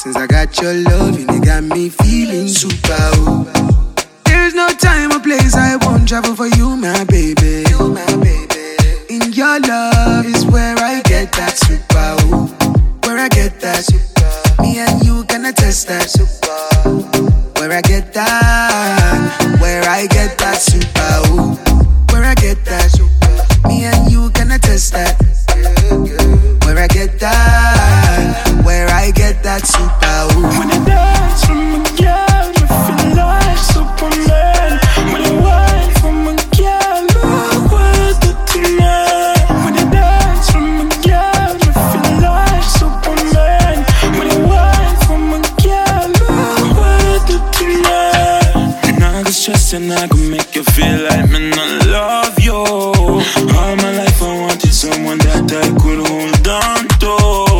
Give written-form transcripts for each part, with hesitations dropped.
Since I got your love, you got me feeling super. Oh. There's no time or place I won't travel for you, my baby. You, my baby. In your love is where I get that super. Oh. Where I get that super. Me and you gonna test that super. Where I get that. Where I get that super. Oh. Where I get that super. Me and you gonna test that. Where I get that. Where I get that super. Ooh. When I dance from a girl, I feel like Superman. When I wine from a girl, look what I do tonight. When I dance from a girl, I feel like Superman. When I wine from a girl, look what I do tonight. And I can stress and I can make you feel like me not love you. All my life I wanted someone that I could hold on to.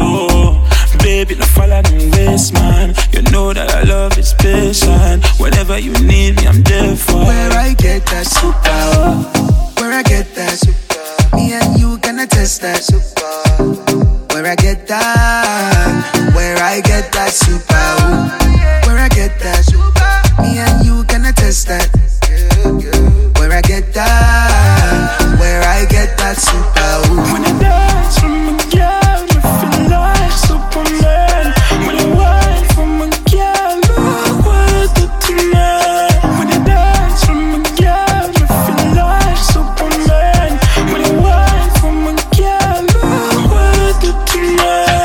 Baby, no follow them waste, man. You know that I love is patient. Whenever you need me, I'm there for. Where I get that super. Where I get that super. Me and you gonna test that super. Where I get that. Where I get that super. Where I get that super. Me and you gonna test that. Where I get that. Where I get that super. When I dance from a girl, I feel like Superman. When I wine from a girl, look what I do tonight. When I dance from a girl, I feel like Superman. When I wine from a girl, look what I do tonight.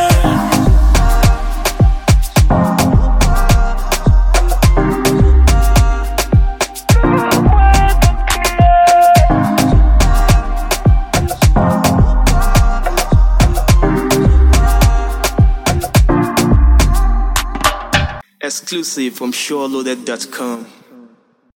Exclusive from SureLoaded.com.